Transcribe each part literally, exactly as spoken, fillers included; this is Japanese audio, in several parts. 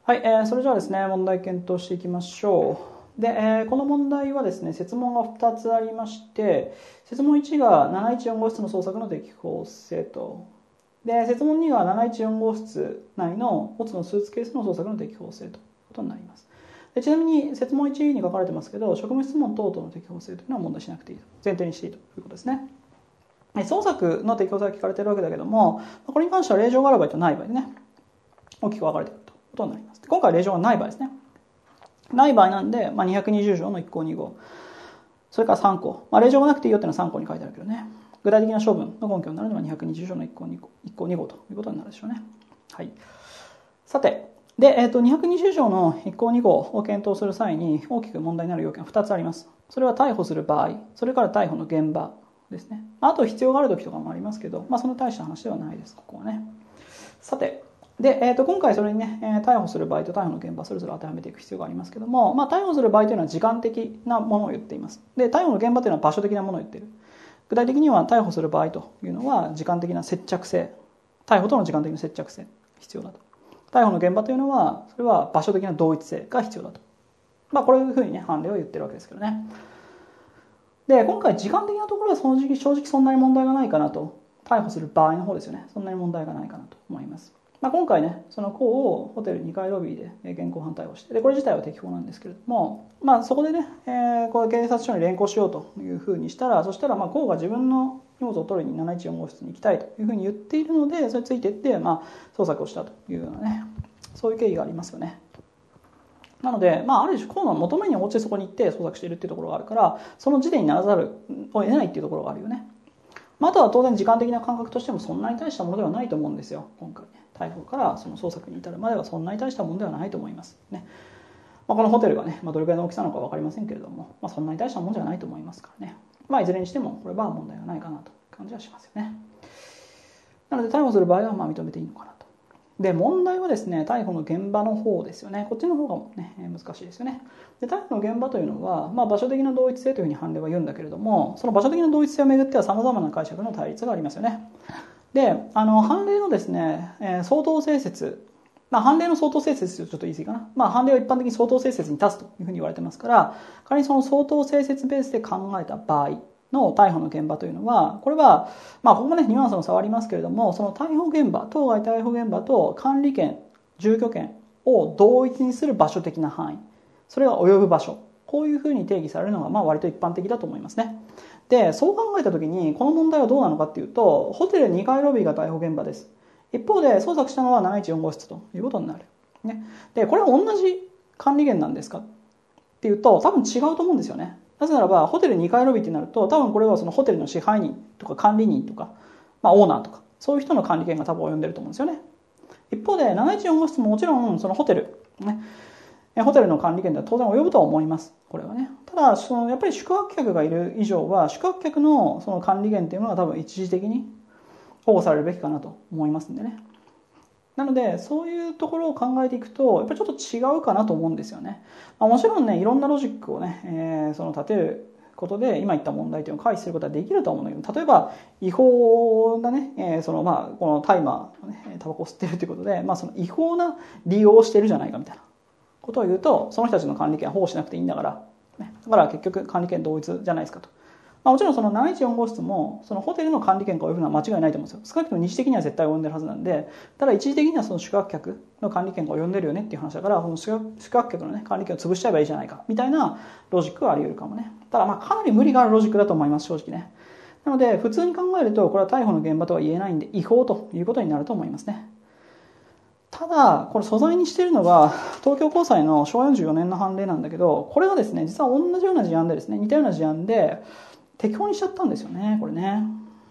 はい、えー、それじゃあですね、問題検討していきましょう。で、えー、この問題はですね、設問がふたつありまして、設問いちがなないちよん号室の捜索の適法性と、で、設問にがなないちよん号室内のオツのスーツケースの捜索の適法性ということになります。でちなみに設問いちに書かれてますけど、職務質問等々の適法性というのは問題しなくていいと、前提にしていいということですね。捜索の適法性が聞かれているわけだけども、これに関しては令状がある場合とない場合でね、大きく分かれているということになります。今回は令状がない場合ですね。ない場合なんで、まあ、にひゃくにじゅう条のいっ項に号、それからさん項、まあ、令状がなくていいよっていうのはさん項に書いてあるけどね、具体的な処分の根拠になるのはにひゃくにじゅう条のいっ項に号ということになるでしょうね。はい、さて、で、えー、とにひゃくにじゅう条のいっ項に号を検討する際に大きく問題になる要件はふたつあります。それは逮捕する場合、それから逮捕の現場ですね。あと必要がある時とかもありますけど、まあ、その大した話ではないです、ここはね。さて、で、えー、と今回それにね、えー、逮捕する場合と逮捕の現場それぞれ当てはめていく必要がありますけども、まあ、逮捕する場合というのは時間的なものを言っています。で、逮捕の現場というのは場所的なものを言っている。具体的には逮捕する場合というのは時間的な接着性、逮捕との時間的な接着性必要だと。逮捕の現場というのはそれは場所的な同一性が必要だと。まあこういうふうにね判例を言ってるわけですけどね。で、今回時間的なところは正直正直そんなに問題がないかなと。逮捕する場合の方ですよね。そんなに問題がないかなと思います。まあ、今回ね、その子をホテルにかいロビーで現行犯逮捕して、でこれ自体は適法なんですけれども、まあ、そこでね、えー、これ警察署に連行しようというふうにしたら、そしたらまあ子が自分の荷物を取りになないちよん号室に行きたいというふうに言っているので、それについていって、まあ、捜索をしたというようなね、そういう経緯がありますよね。なので、まあ、ある種河野の求めに応じてそこに行って捜索しているっていうところがあるから、その時点にならざるを得ないっていうところがあるよね。まあ、あとは当然時間的な感覚としてもそんなに大したものではないと思うんですよ。今回ね、逮捕からその捜索に至るまではそんなに大したものではないと思いますね。まあ、このホテルがね、まあ、どれくらいの大きさなのか分かりませんけれども、まあ、そんなに大したものではないと思いますからね。まあ、いずれにしてもこれは問題がないかなという感じはしますよね。なので逮捕する場合はまあ認めていいのかなと。で、問題はですね、逮捕の現場の方ですよね。こっちの方が、ね、難しいですよね。で、逮捕の現場というのは、まあ、場所的な同一性というふうに判例は言うんだけれども、その場所的な同一性をめぐっては様々な解釈の対立がありますよね。で、あの判例のですね、えー、相当性説、まあ、判例の相当性説とちょっと言い過ぎかな。まあ、判例は一般的に相当性説に立つというふうに言われてますから、仮にその相当性説ベースで考えた場合の逮捕の現場というのは、これは、まあ、ここもね、ニュアンスの差はありますけれども、その逮捕現場、当該逮捕現場と管理権、住居権を同一にする場所的な範囲、それが及ぶ場所、こういうふうに定義されるのが、まあ、割と一般的だと思いますね。で、そう考えたときに、この問題はどうなのかっていうと、ホテルにかいロビーが逮捕現場です。一方で、捜索したのはなないちよん号室ということになる。ね。で、これは同じ管理権なんですかっていうと、多分違うと思うんですよね。なぜならば、ホテルにかいロビーってなると、多分これはそのホテルの支配人とか管理人とか、まあオーナーとか、そういう人の管理権が多分及んでると思うんですよね。一方で、なないちよん号室ももちろん、そのホテル、ね、ホテルの管理権では当然及ぶとは思います。これはね。ただ、そのやっぱり宿泊客がいる以上は、宿泊客のその管理権っていうのが多分一時的に保護されるべきかなと思いますんでね。なので、そういうところを考えていくと、やっぱりちょっと違うかなと思うんですよね。まあ、もちろんね、いろんなロジックをね、えー、その立てることで、今言った問題というのを回避することはできると思うんだけど、例えば、違法なね、えー、そのまあ、このタイマー、ね、タバコを吸ってるということで、まあ、その違法な利用をしてるじゃないかみたいなことを言うと、その人たちの管理権は保護しなくていいんだから、ね、だから結局管理権同一じゃないですかと。まあ、もちろんそのなないちよん号室もそのホテルの管理権が及ぶのは間違いないと思うんですよ。少なくとも二次的には絶対及んでるはずなんで、ただ一時的にはその宿泊客の管理権が及んでるよねっていう話だから、この宿泊客のね管理権を潰しちゃえばいいじゃないかみたいなロジックはあり得るかもね。ただまあかなり無理があるロジックだと思います、正直ね。なので普通に考えるとこれは逮捕の現場とは言えないんで違法ということになると思いますね。ただこれ素材にしているのが東京高裁のしょうわよんじゅうよねんの判例なんだけど、これがですね実は同じような事案でですね似たような事案で適法にしちゃったんですよね、これね。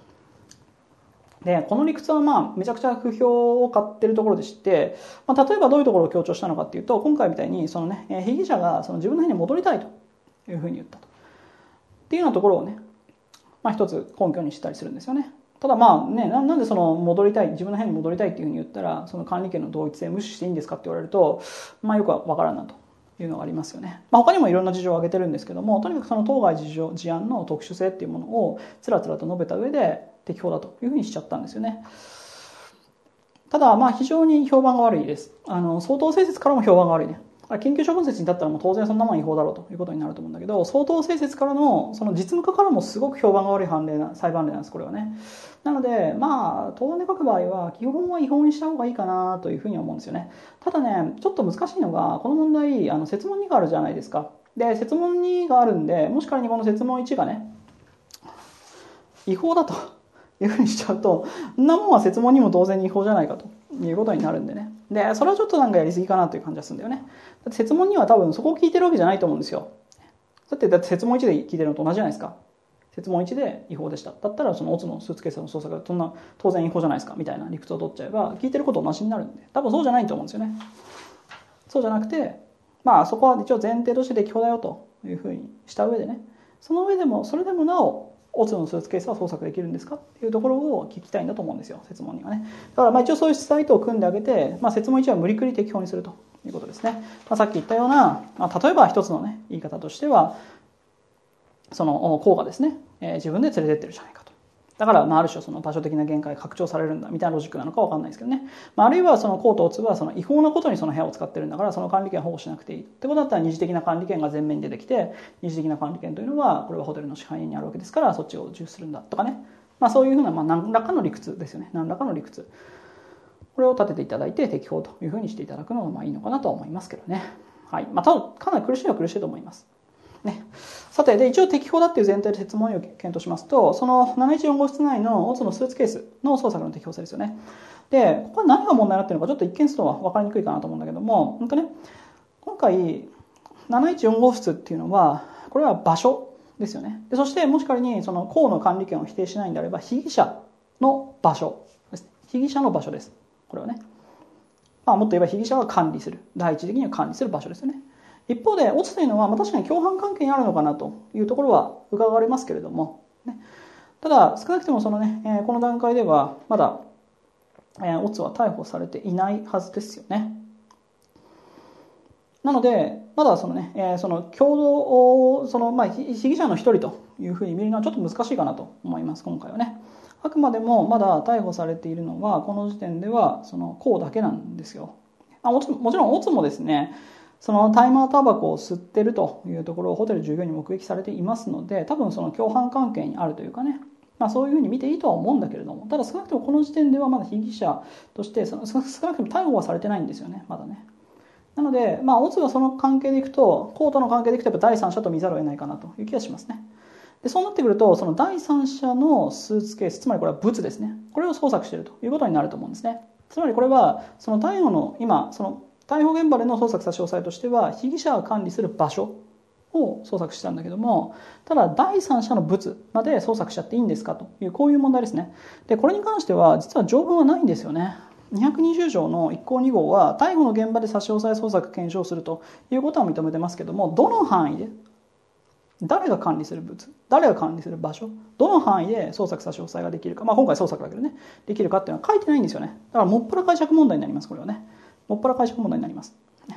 で、この理屈はまあめちゃくちゃ不評を買ってるところでして、まあ、例えばどういうところを強調したのかっていうと、今回みたいにそのね被疑者がその自分の部屋に戻りたいというふうに言ったとっていうようなところをね、まあ、一つ根拠にしたりするんですよね。ただまあね、なんでその戻りたい、自分の部屋に戻りたいっていうふうに言ったら、その管理権の同一性無視していいんですかって言われると、まあよくわからんなというのがありますよね。まあ、他にもいろんな事情を挙げてるんですけども、とにかくその当該事情事案の特殊性っていうものをつらつらと述べた上で適法だというふうにしちゃったんですよね。 ただ、まあ非常に評判が悪いです。あの、相当成説からも評判が悪いね。緊急処分説にだったらもう当然そんなもん違法だろうということになると思うんだけど、相当成説からの、その実務家からもすごく評判が悪い判例な、裁判例なんです、これはね。なので、まあ、答案で書く場合は、基本は違法にした方がいいかなというふうに思うんですよね。ただね、ちょっと難しいのが、この問題、あの、設問にがあるじゃないですか。で、設問にがあるんで、もし仮にこの設問いちがね、違法だというふうにしちゃうと、そんなもんは設問にも当然に違法じゃないかということになるんでね。で、それはちょっとなんかやりすぎかなという感じがするんだよね。だって設問には多分そこを聞いてるわけじゃないと思うんですよ。だって、だって設問いちで聞いてるのと同じじゃないですか。設問いちで違法でした。だったらそのオツのスーツケースの捜索がそんな当然違法じゃないですかみたいな理屈を取っちゃえば、聞いてること同じになるんで、多分そうじゃないと思うんですよね。そうじゃなくて、まあそこは一応前提として適法だよというふうにした上でね、その上でも、それでもなお、オツのスーツケースは捜索できるんですかっていうところを聞きたいんだと思うんですよ、設問にはね。だからまあ一応そういうサイトを組んであげて、まあ、設問いちは無理くり適法にするということですね。まあ、さっき言ったような、まあ、例えば一つのね、言い方としては、その甲がですね、えー、自分で連れてってるじゃないかと。だから、まあ、ある種その場所的な限界が拡張されるんだみたいなロジックなのかわかんないですけどね。まあ、あるいはその甲とオツはその違法なことにその部屋を使ってるんだから、その管理権を保護しなくていいってことだったら、二次的な管理権が前面に出てきて、二次的な管理権というのはこれはホテルの支配人にあるわけですから、そっちを重視するんだとかね。まあ、そういうふうな、まあ、何らかの理屈ですよね。何らかの理屈。これを立てていただいて適法というふうにしていただくのがまあいいのかなと思いますけどね。はい。まあ、ただかなり苦しいは苦しいと思います。ね、さて、で一応適法だっていう前提で設問を検討しますと、そのなないちよん号室内のオツのスーツケースの捜索の適法性ですよね。で、ここは何が問題になっているのかちょっと一見するとは分かりにくいかなと思うんだけども、本当ね、今回なないちよん号室っていうのは、これは場所ですよね。でそしてもし仮にその甲の管理権を否定しないんであれば、被疑者の場所ですね。被疑者の場所です。これはね。まあ、もっと言えば被疑者は管理する。第一的には管理する場所ですよね。一方で、オツというのは、まあ、確かに共犯関係にあるのかなというところは伺われますけれども、ね、ただ、少なくともそのね、えー、この段階では、まだ、えー、オツは逮捕されていないはずですよね。なので、まだそのね、えー、その共同、その、まあ、被疑者の一人というふうに見るのはちょっと難しいかなと思います、今回はね。あくまでもまだ逮捕されているのは、この時点では、その、甲だけなんですよ。あもちもちろん、オツもですね、そのタイマータバコを吸ってるというところをホテル従業員に目撃されていますので、多分その共犯関係にあるというかね、まあ、そういうふうに見ていいとは思うんだけれども、ただ少なくともこの時点ではまだ被疑者としてその少なくとも逮捕はされてないんですよね、まだね。なので、まあ、オツはその関係でいくと、コートの関係でいくとやっぱ第三者と見ざるを得ないかなという気がしますね。でそうなってくると、その第三者のスーツケース、つまりこれは物ですね、これを捜索しているということになると思うんですね。つまりこれはその逮捕の今その逮捕現場での捜索差し押さえとしては、被疑者が管理する場所を捜索したんだけども、ただ第三者の物まで捜索しちゃっていいんですかという、こういう問題ですね。でこれに関しては実は条文はないんですよね。にひゃくにじゅう条のいっ項に号は、逮捕の現場で差し押さえ捜索検証するということは認めてますけども、どの範囲で、誰が管理する物、誰が管理する場所、どの範囲で捜索差し押さえができるか、まあ今回捜索だけどね、できるかっていうのは書いてないんですよね。だからもっぱら解釈問題になります、これはね。もっぱら解釈問題になります。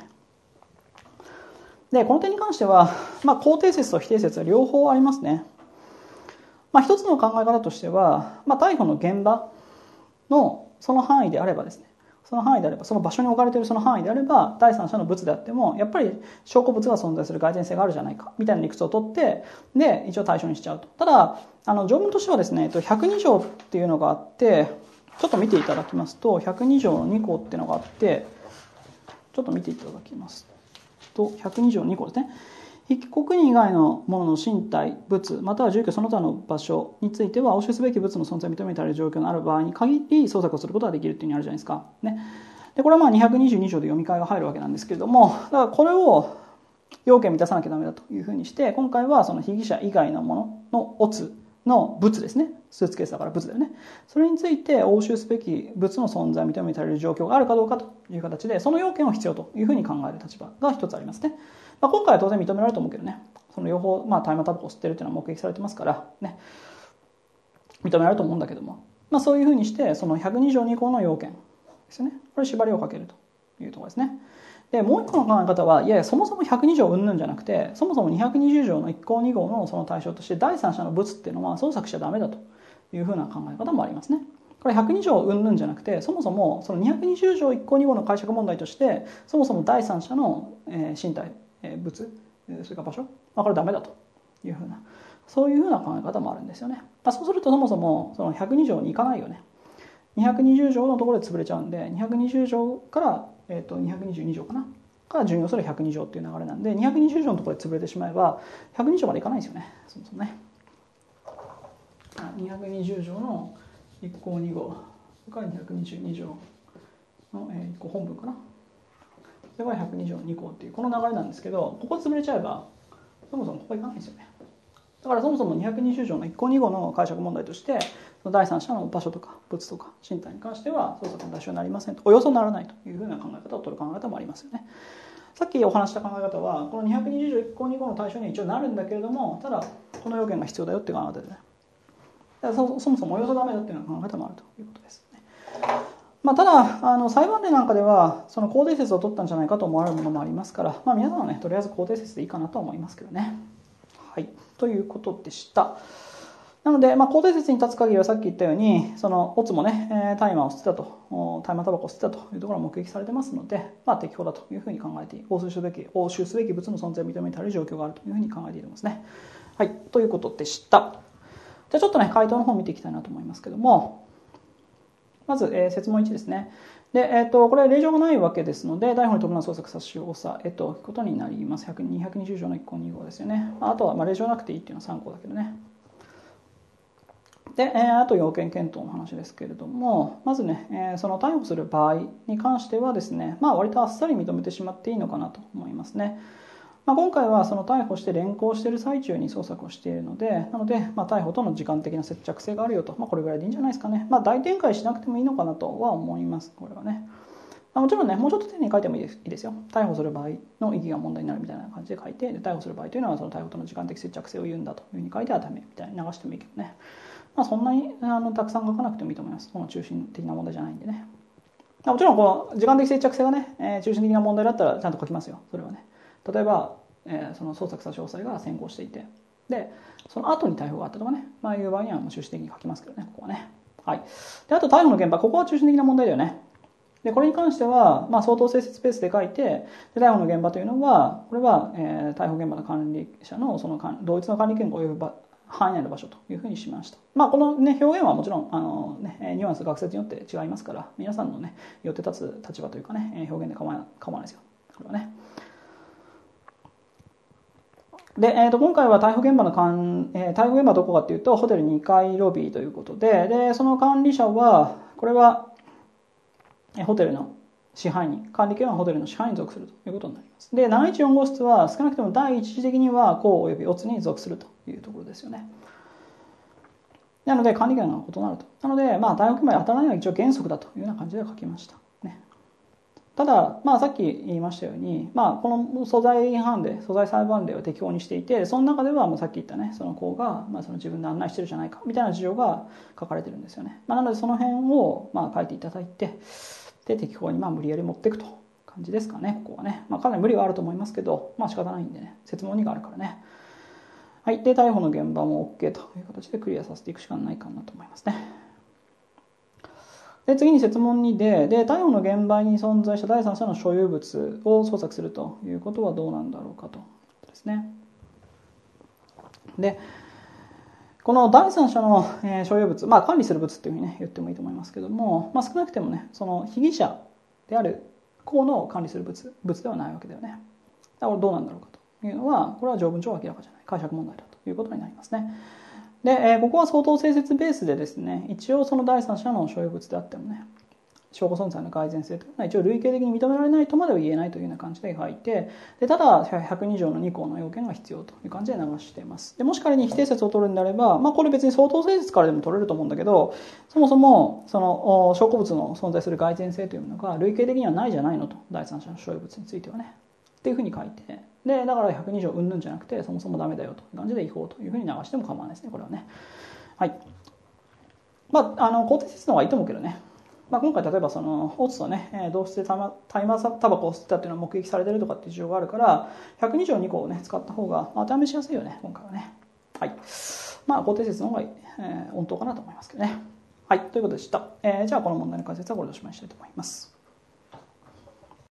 で、この点に関しては、まあ、肯定説と否定説は両方ありますね。まあ、一つの考え方としては、まあ、逮捕の現場のその範囲であればですね、その範囲であれば、その場所に置かれているその範囲であれば、第三者の物であっても、やっぱり証拠物が存在する蓋然性があるじゃないか、みたいな理屈を取って、で、一応対象にしちゃうと。ただ、あの、条文としてはですね、ひゃくに条っていうのがあって、ちょっと見ていただきますと、ひゃくに条のに項っていうのがあって、ちょっと見ていただきますと、ひゃくに条に項ですね。被告人以外のものの身体、物、または住居その他の場所については、押収すべき物の存在を認められる状況のある場合に限り、捜索をすることができるっていうのがあるじゃないですか。ね。で、これはまあにひゃくにじゅうに条で読み替えが入るわけなんですけれども、だからこれを要件満たさなきゃダメだというふうにして、今回はその被疑者以外のもののオツの物ですね。スーツケースだから物だよね。それについて押収すべき物の存在を認められる状況があるかどうかという形で、その要件を必要というふうに考える立場が一つありますね。まあ、今回は当然認められると思うけどね。その両方、まあ、大麻タバコを吸ってるっていうのは目撃されてますからね。認められると思うんだけども。まあ、そういうふうにして、そのひゃくに条に項の要件ですよね。これ縛りをかけるというところですね。で、もう一個の考え方は、いやいや、そもそもひゃくに条云々じゃなくて、そもそもにひゃくにじゅう条のいっ項に号のその対象として、第三者の物っていうのは捜索しちゃダメだというふうな考え方もありますね。 これひゃくに条うんぬんじゃなくて、そもそもそのにひゃくにじゅう条いっ項に号の解釈問題として、そもそも第三者の身体、物、それから場所、まあ、これダメだというふうな、そういうふうな考え方もあるんですよね。まあ、そうするとそもそもそのひゃくに条にいかないよね。にひゃくにじゅう条のところで潰れちゃうんで、にひゃくにじゅう条から、えー、とにひゃくにじゅうに条かなから準用するひゃくに条っていう流れなんで、にひゃくにじゅう条のところで潰れてしまえばひゃくに条までいかないんですよね、そもそもね。にひゃくにじゅう条のいっ項に号、それからにひゃくにじゅうに条のいっ項本文かな、それからひゃくに条に項っていうこの流れなんですけど、ここ潰れちゃえばそもそもここいかないんですよね。だからそもそもにひゃくにじゅう条のいっ項に号の解釈問題として、第三者の場所とか物とか身体に関しては捜索の対象になりませんと、およそならないというふうな考え方を取る考え方もありますよね。さっきお話した考え方は、このにひゃくにじゅう条いっ項に号の対象には一応なるんだけれども、ただこの要件が必要だよっていう考え方でね。だから そ, そもそもおよそダメだっていうような考え方もあるということですね。まあ、ただあの裁判例なんかではその肯定説を取ったんじゃないかと思われるものもありますから、まあ、皆さんはねとりあえず肯定説でいいかなと思いますけどね。はい、ということでした。なので、まあ、肯定説に立つ限りはさっき言ったように、そのオツもね、大麻を捨てたと、大麻タバコを捨てたというところが目撃されてますので、まあ、適法だというふうに考えていい、押収すべき、押収すべき物の存在を認めている状況があるというふうに考えていますね。はい、ということでした。じゃあちょっとね、回答の方を見ていきたいなと思いますけども、まず、えー、設問いちですね。で、えー、とこれ令状がないわけですので、逮捕に伴う捜索差し押さえということになります。にひゃくにじゅう条のいっ項に号ですよね。あとは、まあ、令状なくていいっていうのはさん項だけどね。で、えー、あと要件検討の話ですけれども、まずね、えー、その逮捕する場合に関してはですね、まあ割とあっさり認めてしまっていいのかなと思いますね。まあ、今回はその逮捕して連行している最中に捜索をしているので、なので、まあ、逮捕との時間的な接着性があるよと、まあ、これぐらいでいいんじゃないですかね。まあ、大展開しなくてもいいのかなとは思います、これはね。まあ、もちろんね、もうちょっと丁寧に書いてもいいです、いいですよ。逮捕する場合の意義が問題になるみたいな感じで書いて、で逮捕する場合というのはその逮捕との時間的接着性を言うんだというふうに書いてはダメみたいに流してもいいけどね。まあ、そんなにあのたくさん書かなくてもいいと思います。この中心的な問題じゃないんでね。もちろんこの時間的接着性がね、えー、中心的な問題だったらちゃんと書きますよ、それはね。例えばえー、その捜索差し押さえが先行していて、でその後に逮捕があったとかね、まあ、いう場合にはもう中心的に書きますけどね、ここはね。はい、であと逮捕の現場、ここは中心的な問題だよね。でこれに関しては、まあ、相当精節ペースで書いて、で逮捕の現場というのは、これは、えー、逮捕現場の管理者のその同一の管理権が及ぶ範囲内の場所というふうにしました。まあ、この、ね、表現はもちろんあの、ね、ニュアンス学説によって違いますから、皆さんのね、よって立つ立場というかね、表現で構わない、構わないですよ、これはね。で、えー、と今回は逮捕現場の管、えー、逮捕現場はどこかっていうとホテルにかいロビーということで、でその管理者はこれはホテルの支配人、管理権はホテルの支配人に属するということになります。でなないちよん号室は少なくとも第一次的には公およびオツに属するというところですよね。なので管理権が異なると。なので、まあ、逮捕現場に当たらないのは一応原則だというような感じで書きましたね。ただ、まあ、さっき言いましたように、まあ、この素材違反で素材裁判例を適法にしていて、その中ではもうさっき言ったね、その子が、まあ、その自分で案内してるじゃないかみたいな事情が書かれてるんですよね。まあ、なのでその辺をまあ書いていただいて、で適法にまあ無理やり持っていくと感じですかね、ここはね。まあ、かなり無理はあると思いますけど、まあ仕方ないんでね、設問にがあるからね。はい、で逮捕の現場も OK という形でクリアさせていくしかないかなと思いますね。で次に設問にで、で逮捕の現場に存在した第三者の所有物を捜索するということはどうなんだろうかということですね。でこの第三者の所有物、まあ、管理する物というふうに、ね、言ってもいいと思いますけども、まあ、少なくてもねその被疑者である公の管理する物物ではないわけだよね。だからどうなんだろうかというのは、これは条文上明らかじゃない、解釈問題だということになりますね。で、えー、ここは相当精節ベースでですね、一応その第三者の所有物であってもね、証拠存在の蓋然性というのは一応類型的に認められないとまでは言えないというような感じで書いて、でただひゃくに条のに項の要件が必要という感じで流しています。でもし仮に否定説を取るんであれば、まあ、これ別に相当精節からでも取れると思うんだけど、そもそもその証拠物の存在する蓋然性というのが類型的にはないじゃないのと、第三者の所有物についてはねっていうふうに書いて、でだからひゃくに条うんぬんじゃなくてそもそもダメだよという感じで違法というふうに流しても構わないですね、これはね。はい。まあ、あの肯定説の方がいいと思うけどね。まあ、今回例えばそのオツとね同室で大麻タバコを吸ってたっていうのが目撃されてるとかっていう事情があるからひゃくに条に項をね使った方が当てはめしやすいよね、今回はね。はい。まあ肯定説の方が、えー、穏当かなと思いますけどね。 はい、ということでした。えー、じゃあこの問題の解説はこれでおしまいにしたいと思います。